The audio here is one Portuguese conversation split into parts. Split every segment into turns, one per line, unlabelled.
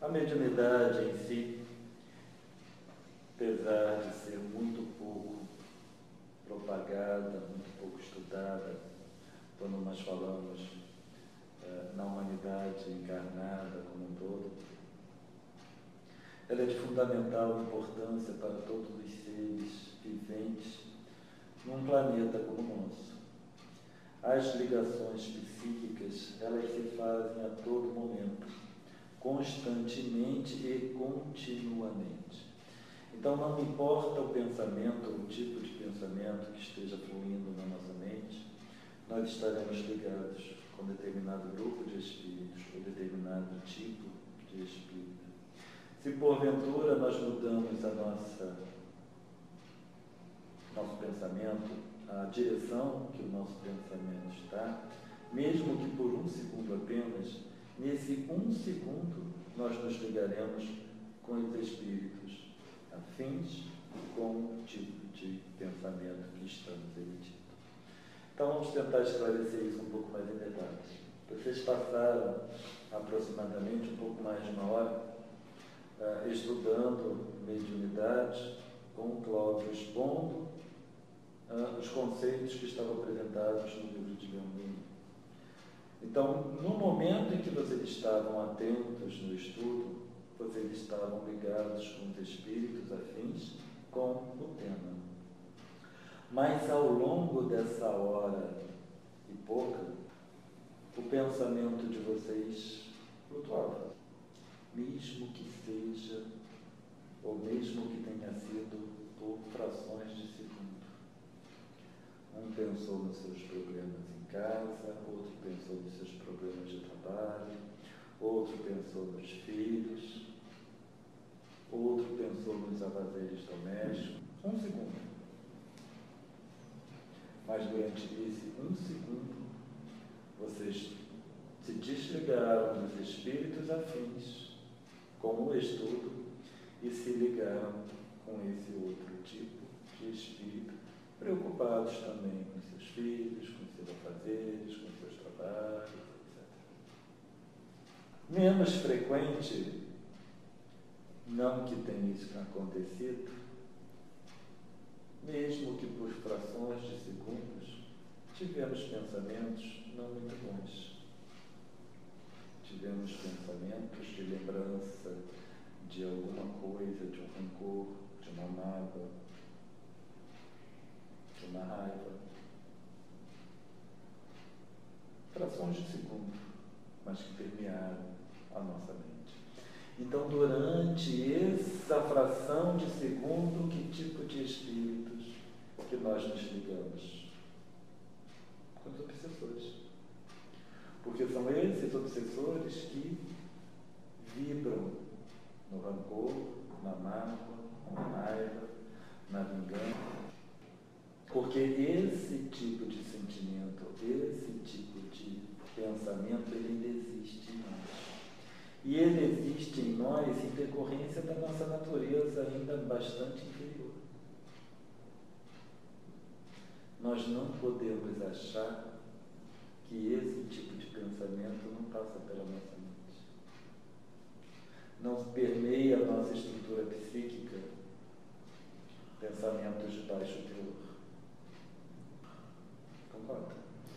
A mediunidade em si, apesar de ser muito pouco propagada, muito pouco estudada, quando nós falamos na humanidade encarnada como um todo, ela é de fundamental importância para todos os seres viventes num planeta como o nosso. As ligações psíquicas, elas se fazem a todo momento, constantemente e continuamente. Então, não importa o pensamento, o tipo de pensamento que esteja fluindo na nossa mente, nós estaremos ligados com determinado grupo de espíritos, ou determinado tipo de espírito. Se porventura nós mudamos nosso pensamento, a direção que o nosso pensamento está, mesmo que por um segundo apenas, nesse um segundo nós nos ligaremos com os espíritos afins com o tipo de pensamento que estamos emitindo. Então vamos tentar esclarecer isso um pouco mais em detalhes. Vocês passaram aproximadamente um pouco mais de uma hora estudando mediunidade, com o Cláudio expondo os conceitos que estavam apresentados no livro de Leon Denis. Então, no momento em que vocês estavam atentos no estudo, vocês estavam ligados com os espíritos afins com o tema. Mas ao longo dessa hora e pouca, o pensamento de vocês flutuava, mesmo que seja, ou mesmo que tenha sido por frações de segundo. Um pensou nos seus problemas em casa, outro pensou nos seus problemas de trabalho, outro pensou nos filhos, outro pensou nos afazeres domésticos. Um segundo. Mas durante esse um segundo, vocês se desligaram dos espíritos afins com o estudo e se ligaram com esse outro tipo de espírito, preocupados também com seus filhos, com seus afazeres, com seus trabalhos, etc. Menos frequente, não que tenha isso acontecido, mesmo que por frações de segundos, tivemos pensamentos não muito bons. Tivemos pensamentos de lembrança de alguma coisa, de um rancor, de uma mágoa, de uma raiva. Frações de segundo, mas que permearam a nossa mente. Então, durante essa fração de segundo, que tipo de espíritos que nós nos ligamos? Com os obsessores. Porque são esses obsessores que vibram no rancor, na mágoa, na raiva, na vingança. Porque esse tipo de sentimento, esse tipo de pensamento, ele ainda existe em nós. E ele existe em nós em decorrência da nossa natureza ainda bastante inferior. Nós não podemos achar que esse tipo de pensamento não passa pela nossa mente. Não permeia a nossa estrutura psíquica pensamentos de baixo teor. Concorda?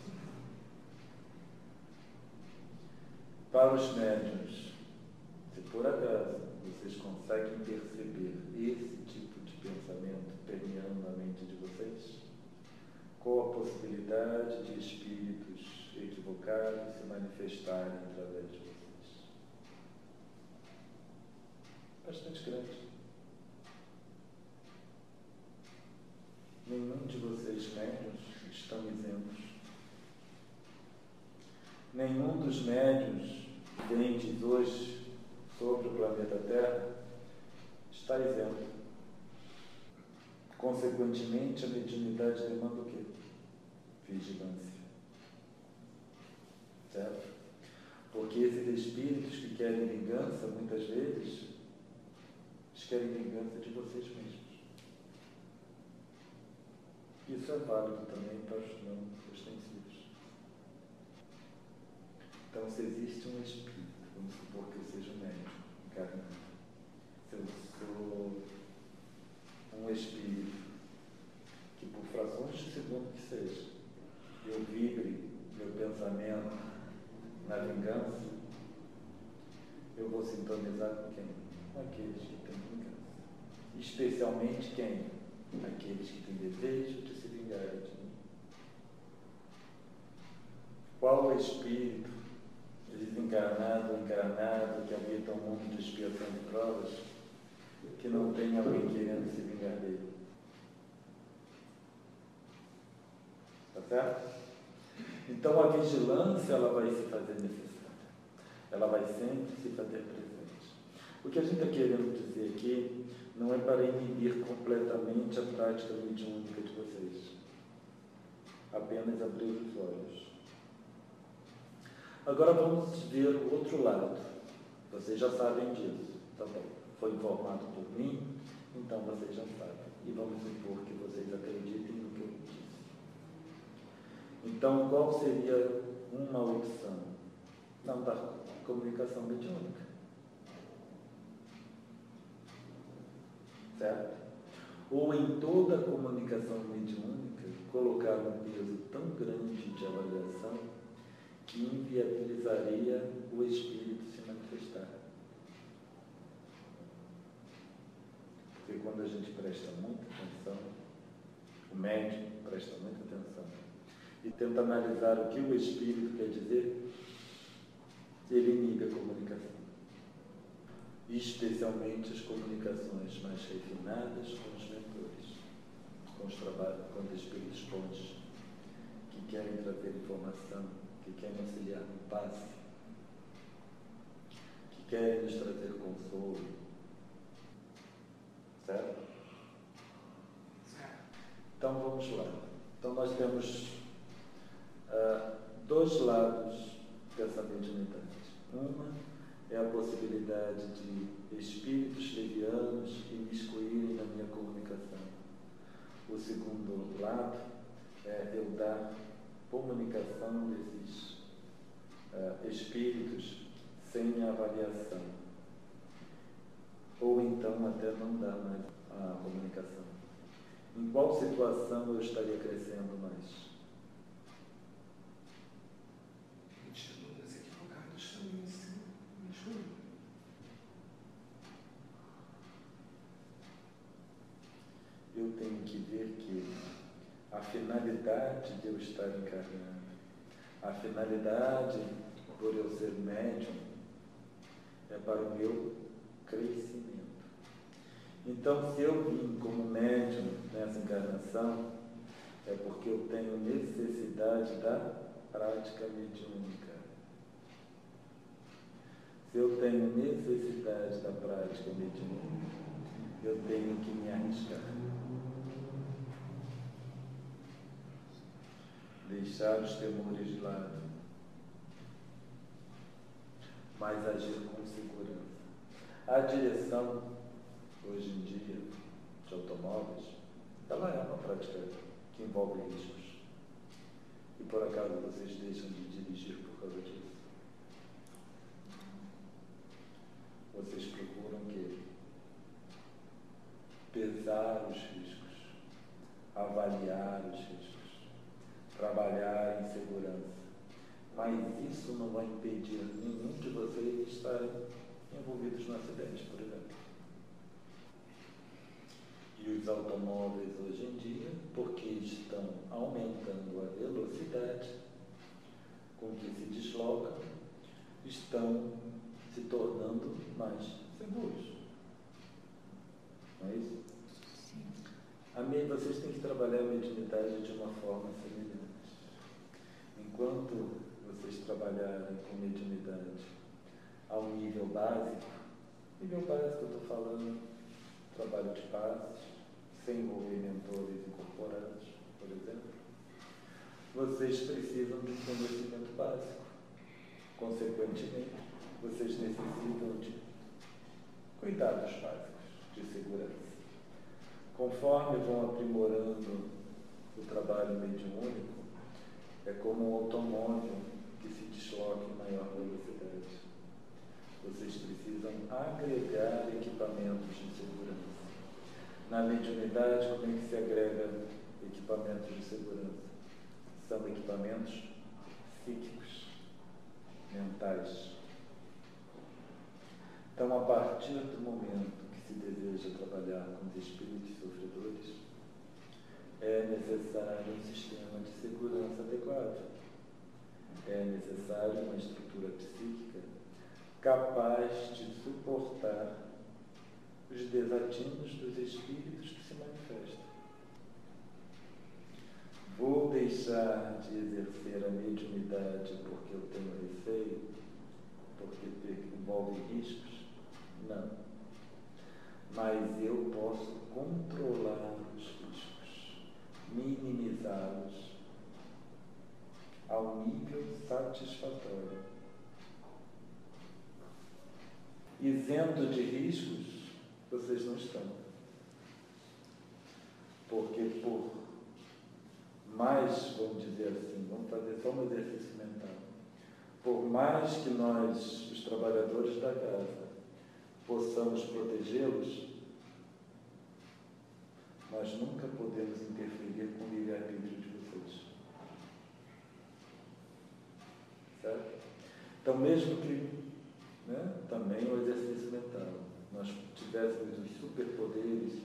Para os médiuns, se por acaso vocês conseguem perceber esse tipo de pensamento permeando a mente de vocês, com a possibilidade de espíritos equivocados se manifestarem através de vocês. Bastante grande. Nenhum de vocês médiuns estão isentos. Nenhum dos médiuns viventes hoje sobre o planeta Terra está isento. Consequentemente, a mediunidade demanda o quê? Vigilância. Certo? Porque esses espíritos que querem vingança, muitas vezes, eles querem vingança de vocês mesmos. Isso é válido também para os não ostensivos. Então, se existe um espírito, vamos supor que eu seja um médium, encarnado. Se eu sou um espírito que por frações de segundo que seja, eu vibre meu pensamento na vingança, eu vou sintonizar com quem? Com aqueles que têm vingança. Especialmente quem? Aqueles que têm desejo de se vingarem de mim. Qual o espírito desencarnado ou encarnado que habita um mundo de expiação de provas que não tem alguém querendo se vingar dele? Tá certo? Então a vigilância ela vai se fazer necessária. Ela vai sempre se fazer presente. O que a gente está querendo dizer aqui não é para inibir completamente a prática mediúnica de vocês. Apenas abrir os olhos. Agora vamos ver o outro lado. Vocês já sabem disso. Tá bom. Foi informado por mim, então vocês já sabem. E vamos supor que vocês acreditem no que eu disse. Então, qual seria uma opção? Não, da comunicação mediúnica. Certo? Ou em toda a comunicação mediúnica, colocar um peso tão grande de avaliação que inviabilizaria o espírito se manifestar. Porque quando a gente presta muita atenção, o médium presta muita atenção, e tenta analisar o que o espírito quer dizer, ele inibe a comunicação. Especialmente as comunicações mais refinadas com os mentores, com os trabalhos, com os espíritos bons, que querem trazer informação, que querem auxiliar no passe, que querem nos trazer consolo. Certo? Então vamos lá. Então nós temos dois lados dessa mediunidade. Uma é a possibilidade de espíritos levianos imiscuírem na minha comunicação. O segundo lado é eu dar comunicação desses espíritos sem avaliação. Ou então até não dar mais a comunicação. Em qual situação eu estaria crescendo mais? Eu tenho que ver que a finalidade de eu estar encarnado, a finalidade por eu ser médium, é para o meu crescimento. Então, se eu vim como médium nessa encarnação, é porque eu tenho necessidade da prática mediúnica. Se eu tenho necessidade da prática mediúnica, eu tenho que me arriscar. Deixar os temores de lado, mas agir com segurança. A direção, hoje em dia, de automóveis, ela é uma prática que envolve riscos. E por acaso vocês deixam de dirigir por causa disso? Vocês procuram o quê? Pesar os riscos, avaliar os riscos, trabalhar em segurança. Mas isso não vai impedir nenhum de vocês de estarem envolvidos no acidente, por exemplo. E os automóveis hoje em dia, porque estão aumentando a velocidade com que se deslocam, estão se tornando mais seguros. Não é isso? Sim. Vocês têm que trabalhar a mediunidade de uma forma semelhante. Enquanto vocês trabalharem com mediunidade a um nível básico eu estou falando, trabalho de passes, sem envolver mentores incorporados, por exemplo, vocês precisam de um conhecimento básico. Consequentemente, vocês necessitam de cuidados básicos de segurança. Conforme vão aprimorando o trabalho mediúnico, é como um automóvel que se desloca em maior velocidade. Vocês precisam agregar mediunidade, como é que se agrega equipamentos de segurança? São equipamentos psíquicos, mentais. Então, a partir do momento que se deseja trabalhar com os espíritos sofredores, é necessário um sistema de segurança adequado. É necessário uma estrutura psíquica capaz de suportar os desatinos dos espíritos que se manifestam. Vou deixar de exercer a mediunidade porque eu tenho receio, porque envolve riscos? Não. Mas eu posso controlar os riscos, minimizá-los ao nível satisfatório. Isento de riscos, vocês não estão. Porque por mais, vamos dizer assim, vamos fazer só um exercício mental, por mais que nós, os trabalhadores da casa, possamos protegê-los, nós nunca podemos interferir com o livre-arbítrio de vocês. Certo? Então, mesmo que, também o exercício mental, nós tivéssemos os superpoderes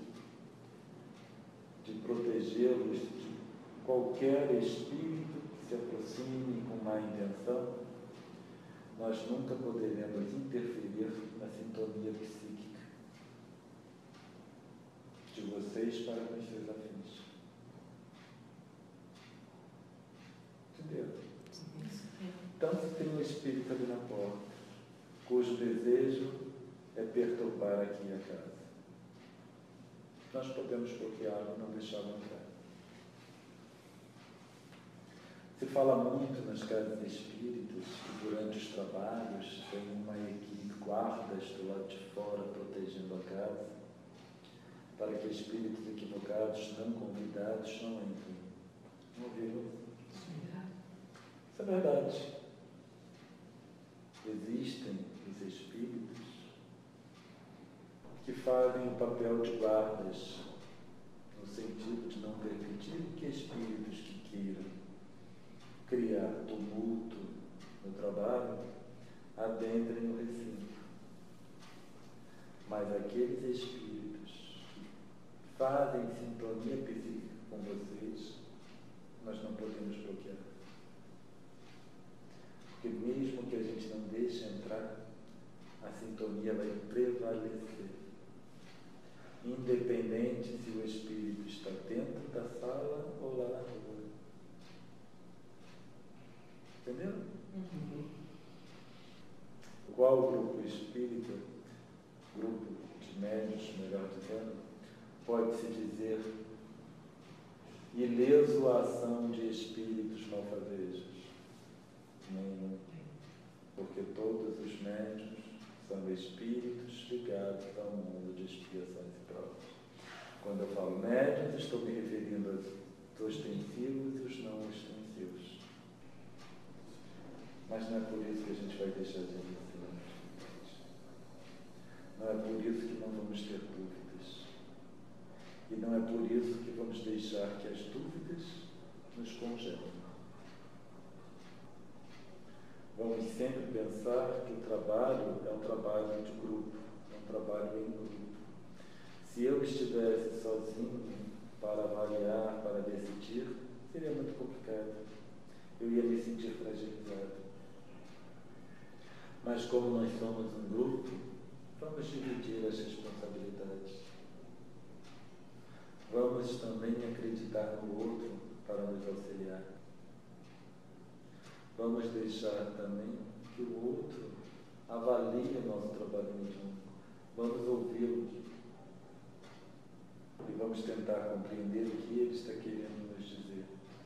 de protegê-los de qualquer espírito que se aproxime com má intenção, nós nunca poderemos interferir na sintonia psíquica de vocês para com os seus afins. Entendeu? Então, se tem um espírito ali na porta, cujo desejo é perturbar aqui a casa, nós podemos bloqueá-lo e não deixá-lo entrar. Se fala muito nas casas espíritas que durante os trabalhos tem uma equipe, guardas do lado de fora protegendo a casa, para que espíritos equivocados, não convidados, não entrem. Não ouviram? Isso é verdade. Existem os espíritos que fazem o papel de guardas, no sentido de não permitir que espíritos que queiram criar tumulto no trabalho adentrem o recinto. Mas aqueles espíritos que fazem sintonia psíquica com vocês, nós não podemos bloquear. Porque mesmo que a gente não deixe entrar, a sintonia vai prevalecer. Independente se o espírito está dentro da sala ou lá na rua. Entendeu? Qual grupo espírita, grupo de médiuns, melhor dizendo, pode-se dizer ileso à ação de espíritos malfazejos? Nenhum. Porque todos os médiuns são espíritos ligados ao mundo de expiações e provas. Quando eu falo médiuns, estou me referindo aos ostensivos e os não ostensivos. Mas não é por isso que a gente vai deixar de ensinar. Não é por isso que não vamos ter dúvidas. E não é por isso que vamos deixar que as dúvidas nos congelem. Vamos sempre pensar que o trabalho é um trabalho de grupo, é um trabalho em grupo. Se eu estivesse sozinho para avaliar, para decidir, seria muito complicado. Eu ia me sentir fragilizado. Mas como nós somos um grupo, vamos dividir as responsabilidades. Vamos também acreditar no outro para nos auxiliar. Vamos deixar também que o outro avalie o nosso trabalho mediúnico. Vamos ouvi-lo. E vamos tentar compreender o que ele está querendo nos dizer.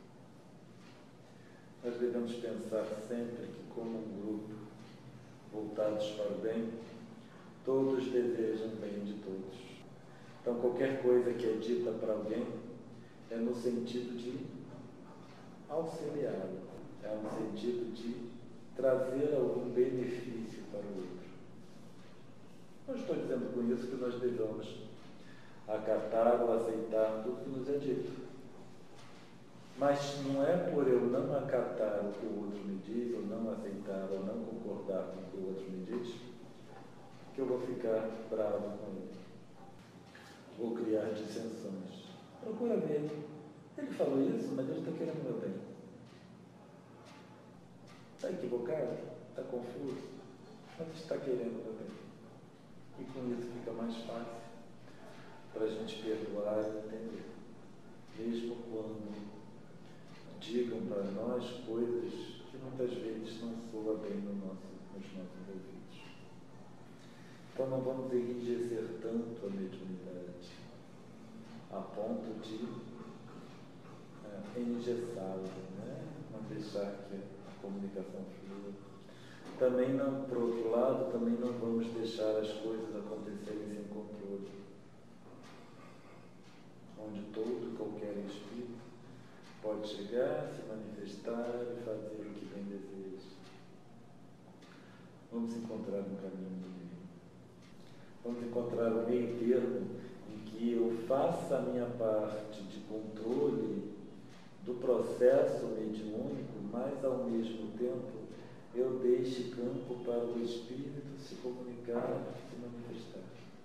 Nós devemos pensar sempre que, como um grupo, voltados para o bem, todos desejam o bem de todos. Então, qualquer coisa que é dita para alguém é no sentido de auxiliá-lo. É no sentido de trazer algum benefício para o outro. Não estou dizendo com isso que nós devemos acatar ou aceitar tudo que nos é dito. Mas não é por eu não acatar o que o outro me diz, ou não aceitar, ou não concordar com o que o outro me diz, que eu vou ficar bravo com ele. Vou criar dissensões. Procura ver. Ele falou isso, mas ele está querendo o meu bem. Está equivocado? Está confuso? Mas está querendo o meu bem. E com isso fica mais fácil para a gente perdoar e entender. Mesmo quando digam para nós coisas que muitas vezes não soam bem nos nossos ouvidos. Então não vamos enrijecer tanto a mediunidade a ponto de engessá-la, né? Não deixar que a comunicação flua. Também não, por outro lado, também não vamos deixar as coisas acontecerem sem controle, onde todo e qualquer espírito pode chegar, se manifestar e fazer o que bem deseja. Vamos encontrar um caminho do meio. Vamos encontrar um meio termo em que eu faça a minha parte de controle do processo mediúnico, mas ao mesmo tempo eu deixe campo para o espírito se comunicar, se manifestar.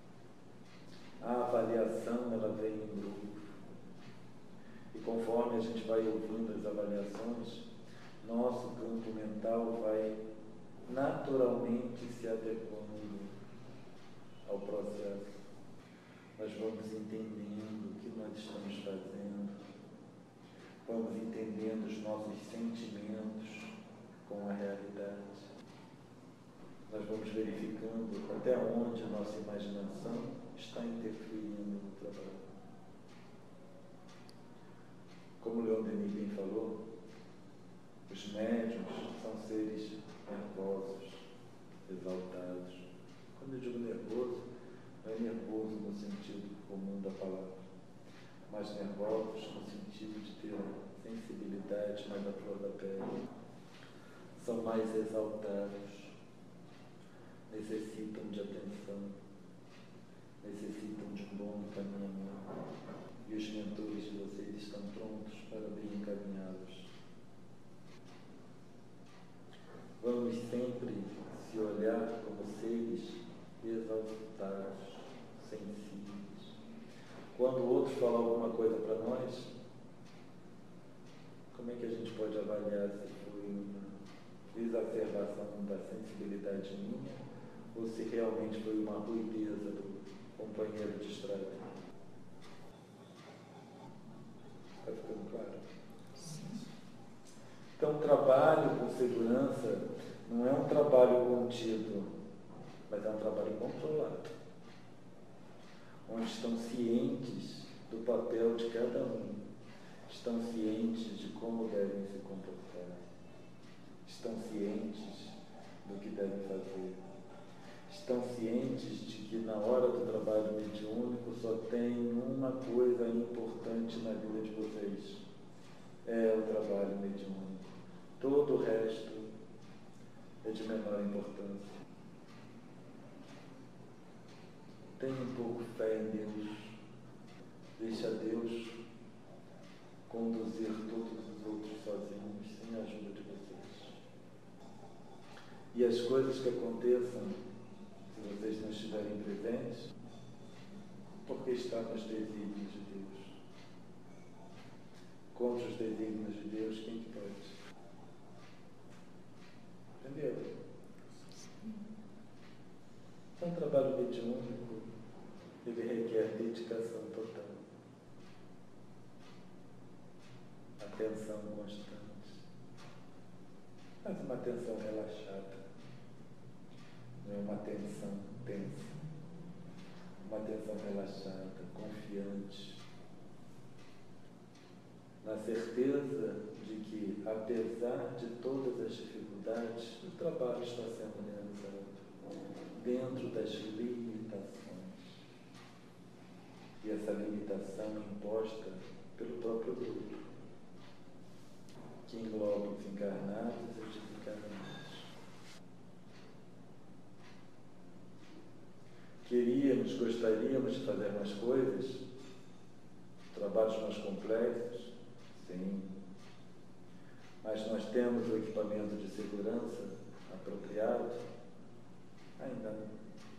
A avaliação, ela vem em grupo. E conforme a gente vai ouvindo as avaliações, nosso campo mental vai naturalmente se adequando ao processo. Nós vamos entendendo o que nós estamos fazendo, vamos entendendo os nossos sentimentos com a realidade. Nós vamos verificando até onde a nossa imaginação está interferindo no trabalho. Como Leon Denis bem falou, os médiuns são seres nervosos, exaltados. Quando eu digo nervoso, não é nervoso no sentido comum da palavra, mas nervosos no sentido de ter sensibilidade mais à flor da pele. São mais exaltados, necessitam de atenção, necessitam de um bom encaminhamento. E os mentores de vocês estão prontos para bem encaminhados. Vamos sempre se olhar como seres exaltados, sensíveis. Quando o outro fala alguma coisa para nós, como é que a gente pode avaliar se foi uma exacerbação da sensibilidade minha ou se realmente foi uma ruideza do companheiro distraído? Está ficando claro? Então, trabalho com segurança não é um trabalho contido, mas é um trabalho controlado, onde estão cientes do papel de cada um, estão cientes de como devem se comportar, estão cientes do que devem fazer, estão cientes de que na hora do trabalho mediúnico só tem uma coisa importante na vida de vocês, é o trabalho mediúnico. Todo o resto é de menor importância. Tenha um pouco fé em Deus. Deixa Deus conduzir todos os outros sozinhos, sem a ajuda de vocês. E as coisas que aconteçam, se vocês não estiverem presentes, porque está nos desígnios de Deus. Contra os desígnios de Deus, quem que pode? Entendeu? Então, o trabalho mediúnico, ele requer dedicação total, atenção constante, mas uma atenção relaxada, não é uma atenção tensa, uma atenção relaxada, confiante, na certeza de que, apesar de todas as dificuldades, o trabalho está sendo realizado dentro das limitações. E essa limitação é imposta pelo próprio grupo, que engloba os encarnados e os desencarnados. Queríamos Gostaríamos de fazer mais coisas, trabalhos mais complexos, sim. Mas nós temos o equipamento de segurança apropriado? Ainda não.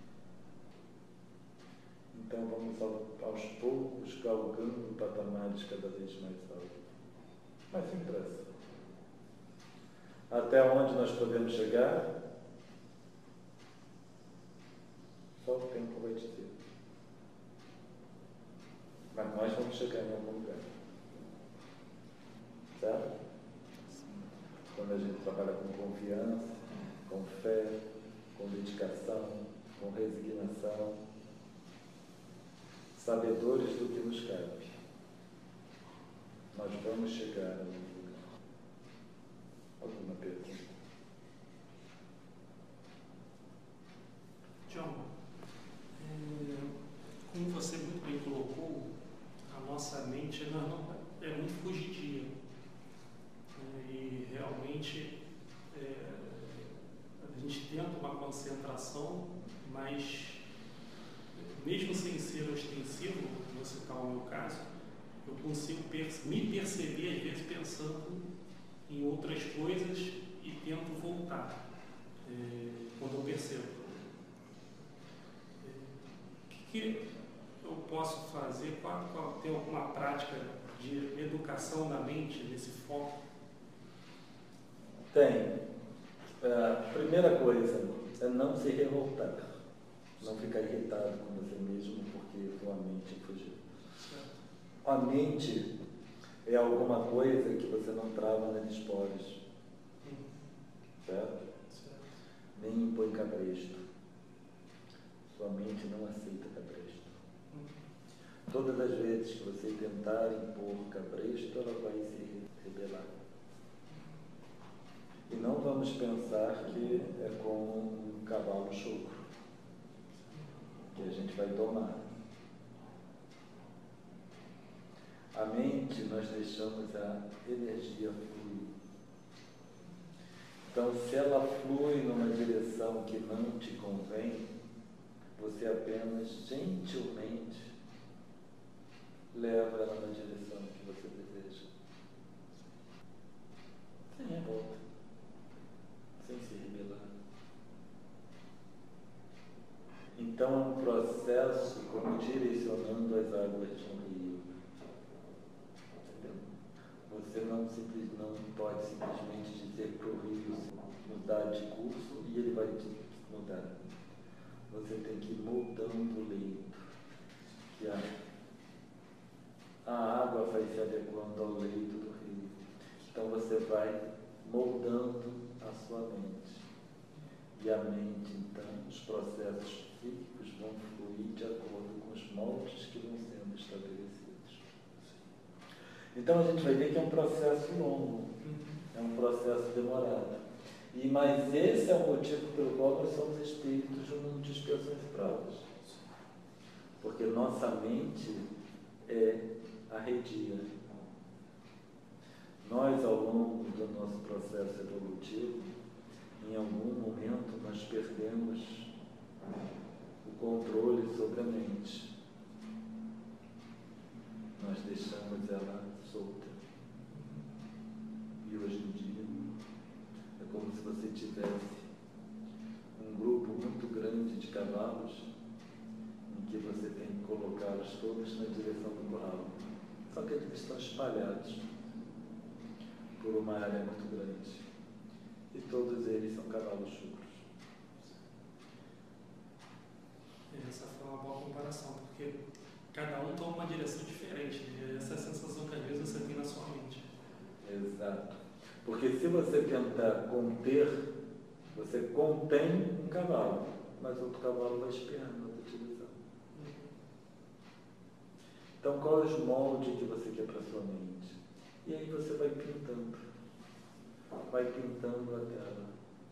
Então vamos aos poucos galgando patamares cada vez mais altos. Mas sem pressa. Até onde nós podemos chegar? Só o tempo vai dizer. Mas nós vamos chegar em algum lugar. Certo? Quando a gente trabalha com confiança, com fé, com dedicação, com resignação, sabedores do que nos cabe, nós vamos chegar a algum lugar. Alguma pergunta?
John, como você muito bem colocou, a nossa mente é muito fugidia. E realmente a gente tenta uma concentração, mas mesmo sem ser ostensivo, vou citar o meu caso, eu consigo me perceber às vezes pensando em outras coisas e tento voltar quando eu percebo. O que eu posso fazer? Tem alguma prática de educação da mente, desse foco?
Tem. A primeira coisa é não se revoltar. Não ficar irritado com você mesmo porque sua mente fugiu. A mente é alguma coisa que você não trava nas esporas. Certo? Nem impõe cabresto. Sua mente não aceita cabresto. Todas as vezes que você tentar impor cabresto, ela vai se rebelar. E não vamos pensar que é como um cavalo chucro, que a gente vai domar. A mente, nós deixamos a energia fluir. Então, se ela flui numa direção que não te convém, você apenas gentilmente leva ela na direção que você deseja. Sem revolta, sem se rebelar. Então é um processo como direcionando as águas de um rio. Entendeu? Você não pode simplesmente dizer para o rio mudar de curso e ele vai te mudar. Você tem que ir moldando o leito. Que a água vai se adequando ao leito do rio. Então você vai moldando a sua mente. E a mente, então, os processos psíquicos vão fluir de acordo com os moldes que vão sendo estabelecidos. Então a gente vai ver que é um processo longo, é um processo demorado. Mas esse é o motivo pelo qual nós somos espíritos no mundo de expiações e provas. Porque nossa mente é arredia. Nós, ao longo do nosso processo evolutivo, em algum momento nós perdemos o controle sobre a mente. Nós deixamos ela solta. E hoje em dia é como se você tivesse um grupo muito grande de cavalos em que você tem que colocá-los todos na direção do curral. Só que eles estão espalhados por uma área muito grande. E todos eles são cavalos chucros.
Essa foi uma boa comparação, porque cada um toma uma direção diferente. Essa é a sensação que às vezes você tem na sua mente.
Exato. Porque se você tentar conter, você contém um cavalo, mas outro cavalo vai espirrando na outra direção. Então, qual é o molde que você quer para a sua mente? E aí você vai pintando a tela.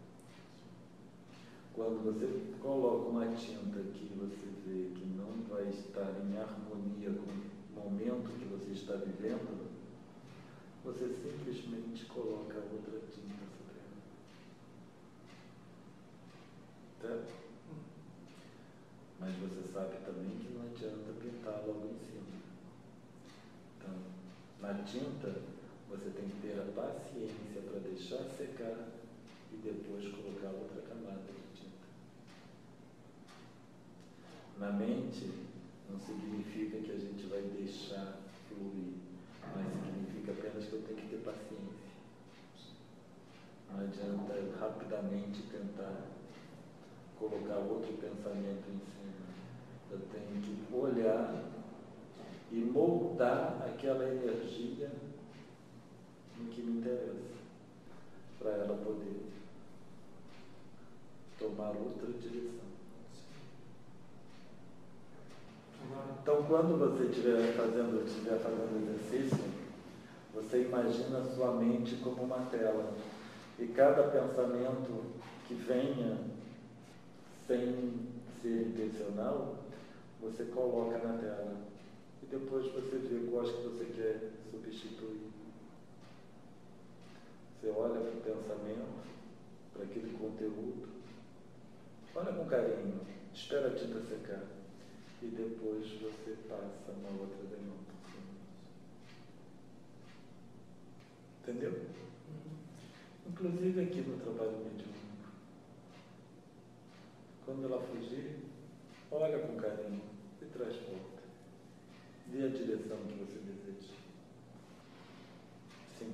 Quando você coloca uma tinta que você vê que não vai estar em harmonia com o momento que você está vivendo, você simplesmente coloca outra tinta sobre ela. Certo? Mas você sabe também adianta pintar logo em cima. Então, na tinta, você tem que ter a paciência para deixar secar e depois colocar outra camada de tinta. Na mente, não significa que a gente vai deixar fluir, mas significa apenas que eu tenho que ter paciência. Não adianta eu rapidamente tentar colocar outro pensamento em cima. Eu tenho que olhar e moldar aquela energia no que me interessa, para ela poder tomar outra direção. Então, quando você estiver fazendo exercício, você imagina a sua mente como uma tela. E cada pensamento que venha sem ser intencional, você coloca na tela. E depois você vê quais que você quer substituir. Você olha para o pensamento, para aquele conteúdo, olha com carinho, espera a tinta secar. E depois você passa uma outra demanda. Entendeu? Inclusive aqui no trabalho mediúnico. Quando ela fugir, olha com carinho e traz volta. Dê a direção que você deseja. Sim.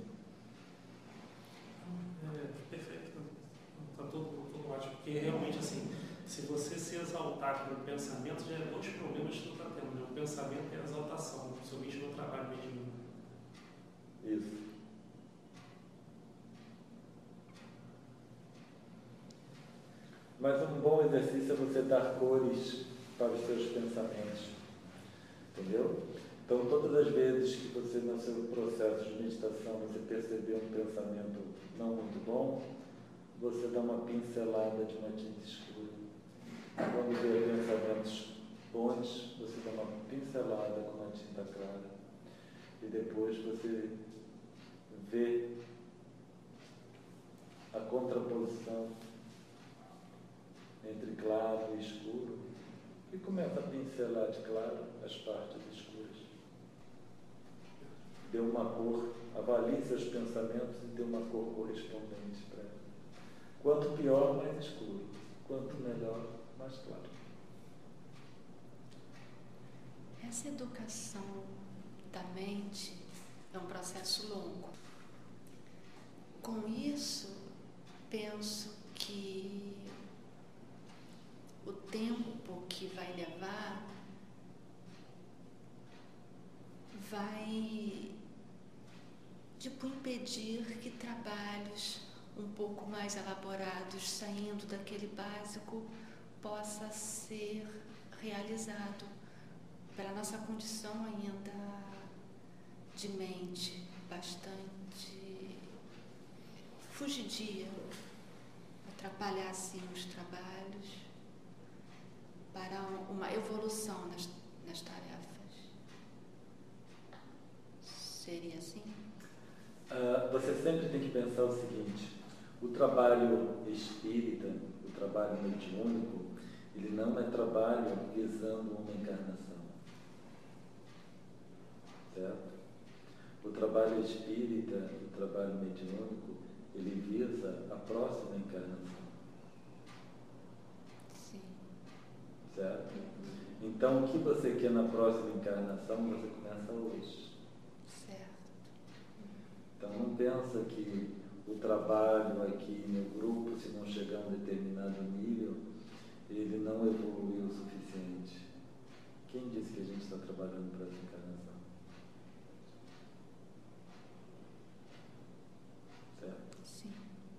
Perfeito. Está tudo ótimo. Porque realmente, assim, se você se exaltar pelo pensamento, já é dois problemas que tu está tendo. Né? O pensamento é a exaltação, principalmente no trabalho mediúnico.
Isso. Mas um bom exercício é você dar cores para os seus pensamentos. Entendeu? Então, todas as vezes que você, no seu processo de meditação, você perceber um pensamento não muito bom, você dá uma pincelada de uma tinta escura. Quando vê pensamentos bons, você dá uma pincelada com uma tinta clara. E depois você vê a contraposição entre claro e escuro e começa a pincelar de claro as partes escuras. Dê uma cor, avalie seus pensamentos e dê uma cor correspondente para ela. Quanto pior, mais escuro. Quanto melhor, mais claro.
Essa educação da mente é um processo longo. Com isso, penso que o tempo que vai levar vai, impedir que trabalhos um pouco mais elaborados, saindo daquele básico, possa ser realizado pela nossa condição ainda de mente bastante fugidia, atrapalhar assim os trabalhos para uma evolução nas tarefas. Seria assim?
Você sempre tem que pensar o seguinte: o trabalho espírita, o trabalho mediúnico, ele não é trabalho visando uma encarnação. Certo? O trabalho espírita, o trabalho mediúnico, ele visa a próxima encarnação.
Sim.
Certo? Então, o que você quer na próxima encarnação, você começa hoje.
Certo.
Então, não pensa que o trabalho aqui no grupo, se não chegar a um determinado nível, ele não evoluiu o suficiente. Quem disse que a gente está trabalhando para essa encarnação? Certo?
Sim.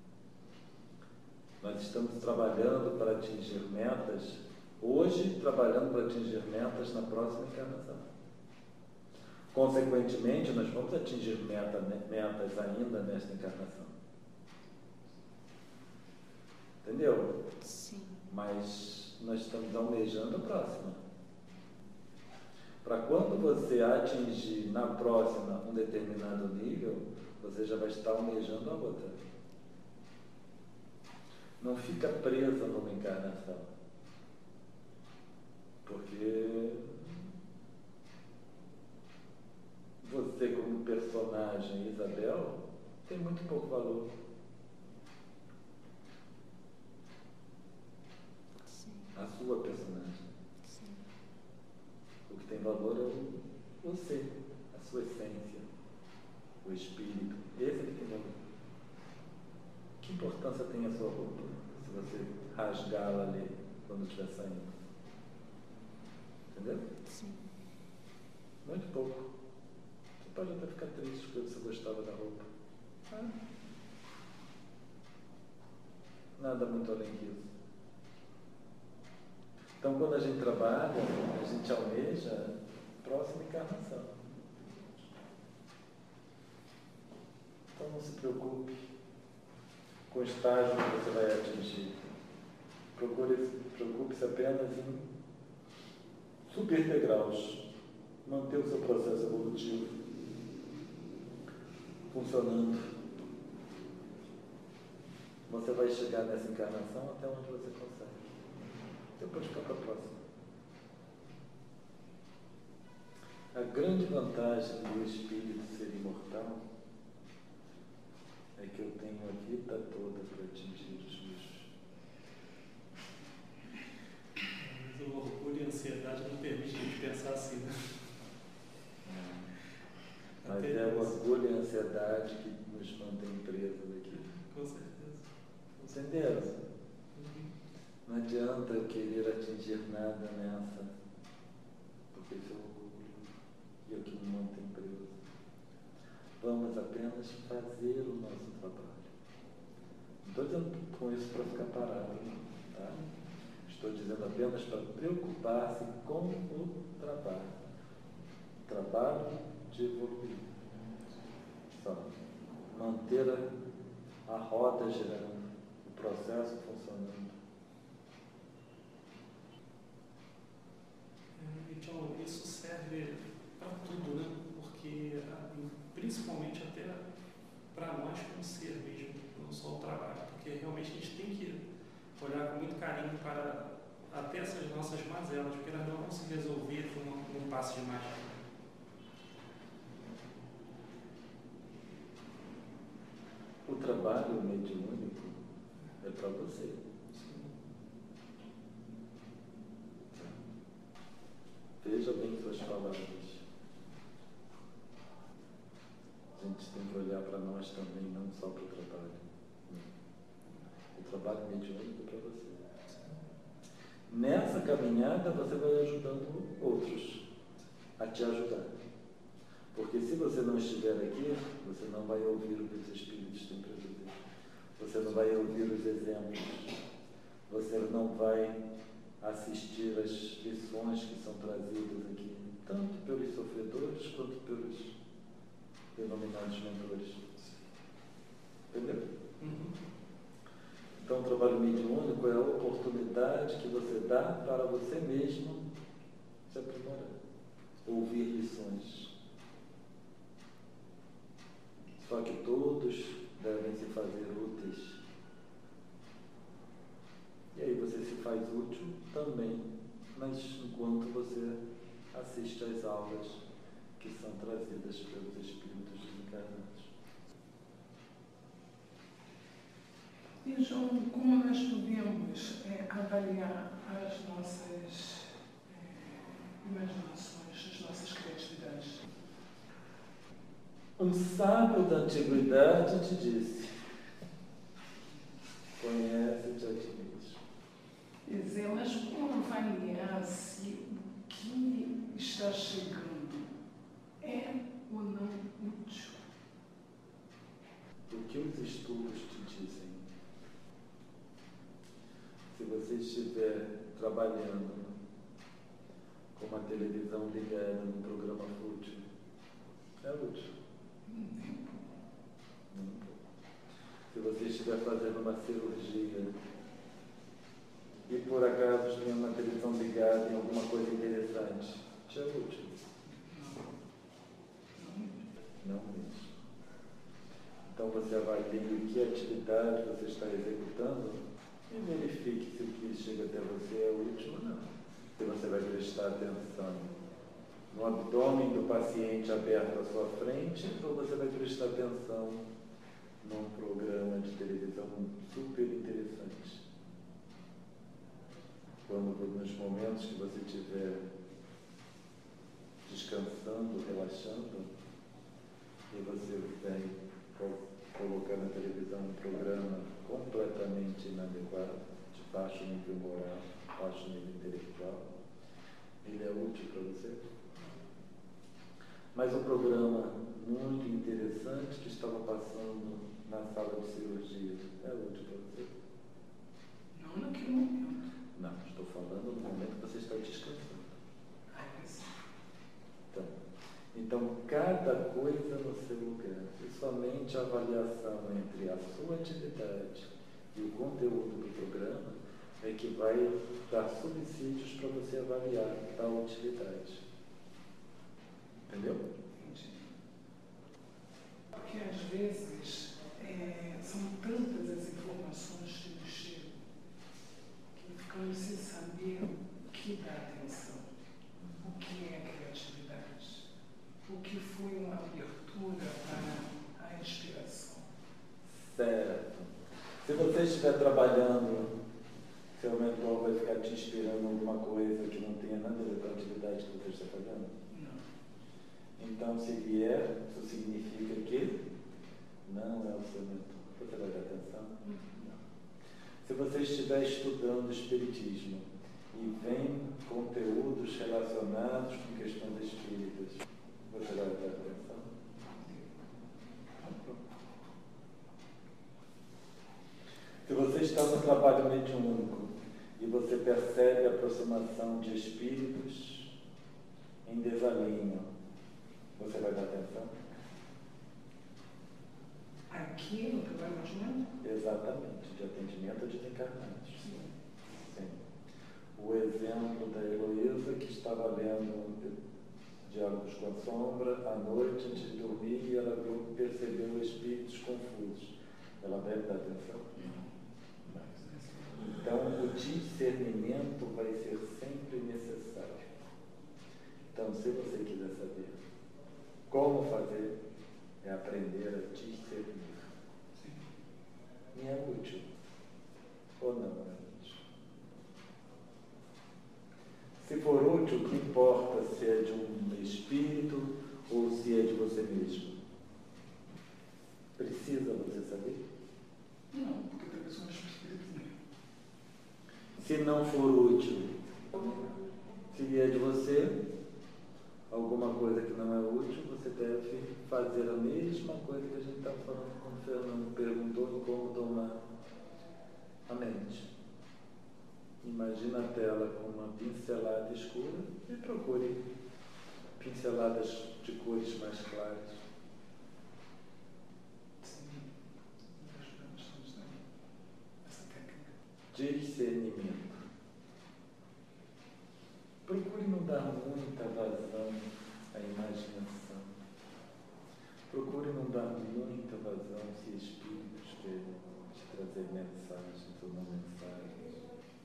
Nós estamos trabalhando para atingir metas, hoje trabalhando para atingir metas na próxima encarnação. Consequentemente, nós vamos atingir metas ainda nesta encarnação. Entendeu?
Sim.
Mas nós estamos almejando a próxima. Para quando você atingir na próxima um determinado nível, você já vai estar almejando a outra. Não fica presa numa encarnação. Porque Isabel tem muito pouco valor.
Sim.
A sua personagem.
Sim.
O que tem valor é você, a sua essência, o espírito. Esse é que tem valor. Que importância tem a sua roupa se você rasgá-la ali quando estiver saindo? Entendeu?
Sim.
Muito pouco. Você pode até ficar triste porque você gostava da roupa. Nada muito além disso. Então, quando a gente trabalha, a gente almeja a próxima encarnação. Então, não se preocupe com o estágio que você vai atingir. Preocupe-se apenas em subir degraus, manter o seu processo evolutivo funcionando. Você vai chegar nessa encarnação até onde você consegue. Depois fica para a próxima. A grande vantagem do espírito ser imortal é que eu tenho a vida toda para atingir os meus.
Mas o orgulho e a ansiedade não permitem a gente pensar assim, né?
Mas é o orgulho e a ansiedade que nos mantém presos aqui.
Com certeza.
Entenderam? Não adianta eu querer atingir nada nessa, porque isso é orgulho e é o que me mantém preso. Vamos apenas fazer o nosso trabalho. Não estou dizendo com isso para ficar parado, tá? Estou dizendo apenas para preocupar-se com o trabalho. Trabalho de evoluir. Só manter a roda girando, o processo funcionando.
Então, isso serve para tudo, né? Porque, principalmente até para nós como ser mesmo, não só o trabalho. Porque realmente a gente tem que olhar com muito carinho para até essas nossas mazelas, porque elas não vão se resolver num passe de mágica.
O trabalho mediúnico é para você. Veja bem suas palavras. A gente tem que olhar para nós também, não só para o trabalho. O trabalho mediúnico é para você. Nessa caminhada você vai ajudando outros a te ajudar. Porque se você não estiver aqui, você não vai ouvir o que os espíritos têm para dizer. Você não vai ouvir os exemplos. Você não vai assistir às lições que são trazidas aqui, tanto pelos sofredores quanto pelos denominados mentores. Entendeu? Então, o trabalho mediúnico é a oportunidade que você dá para você mesmo se aprimorar, ouvir lições. Só que todos devem se fazer úteis. E aí você se faz útil também, mas enquanto você assiste às aulas que são trazidas pelos espíritos desencarnados.
E João, como nós podemos avaliar as nossas imaginações, as nossas criatividades?
Um sábio da antiguidade te disse: conhece-te a ti mesmo.
Dizer, mas como avaliar se o que está chegando é ou não útil?
O que os estudos te dizem? Se você estiver trabalhando com uma televisão ligada num programa fútil, é útil. Se você estiver fazendo uma cirurgia e por acaso tem uma televisão ligada em alguma coisa interessante, te é útil? Não mesmo. Então você avalie que atividade você está executando e verifique se o que chega até você é útil ou não. Se você vai prestar atenção no abdômen do paciente aberto à sua frente, ou você vai prestar atenção num programa de televisão super interessante? Quando, nos momentos que você estiver descansando, relaxando, e você vem colocar na televisão um programa completamente inadequado, de baixo nível moral, baixo nível intelectual, ele é útil para você? Mas um programa muito interessante que estava passando na sala de cirurgia é útil para você?
Não naquele momento.
Não, estou falando no momento que você está descansando. Então, cada coisa no seu lugar. E somente a avaliação entre a sua atividade e o conteúdo do programa é que vai dar subsídios para você avaliar tal utilidade. Entendeu?
Entendi. Porque às vezes são tantas as informações que nos chegam que ficamos sem saber o que dá atenção, o que é criatividade, o que foi uma abertura para a inspiração.
Certo. Se você estiver trabalhando, seu mentor vai ficar te inspirando em alguma coisa que não tenha nada a ver com a atividade que você está fazendo?
Não.
Então, se vier, isso significa que não é o seu mentor. Você vai dar atenção? Não. Se você estiver estudando Espiritismo e vem conteúdos relacionados com questões espíritas, você vai dar atenção? Se você está no trabalho mediúnico e você percebe a aproximação de espíritos em desalinho, você vai dar atenção?
Aqui no trabalho mediúnico?
Exatamente, de atendimento a desencarnados. Sim. O exemplo da Heloísa, que estava lendo Diálogos com a Sombra à noite antes de dormir e ela percebeu espíritos confusos. Ela deve dar atenção? Então, o discernimento vai ser sempre necessário. Então, se você quiser saber como fazer, é aprender a discernir. E é útil ou não é útil? Se for útil, o que importa se é de um espírito ou se é de você mesmo? Precisa você saber?
Não, porque talvez são espíritos.
Se não for útil, se vier de você alguma coisa que não é útil, você deve fazer a mesma coisa que a gente estava falando quando o Fernando perguntou como domar a mente. Imagina a tela com uma pincelada escura e procure pinceladas de cores mais claras.
Sim, ajudamos todos nessa técnica.
Discernimento. Procure não dar muita vazão à imaginação. Procure não dar muita vazão se espíritos querem te trazer mensagens ou não mensagens.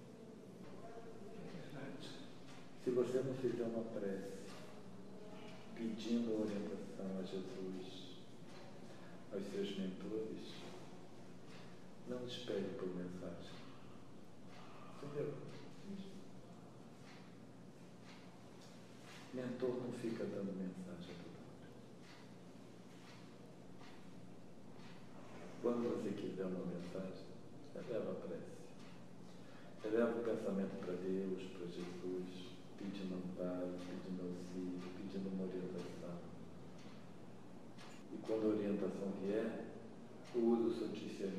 É verdade.
Se você não fizer uma prece pedindo orientação a Jesus, aos seus mentores, não espere por mensagem. Entendeu? Mentor não fica dando mensagem a toda hora. Quando você quiser uma mensagem, eleva a prece. Eleva o pensamento para Deus, para Jesus, pedindo amparo, pedindo auxílio, pedindo uma orientação. E quando a orientação vier, use o seu discernimento.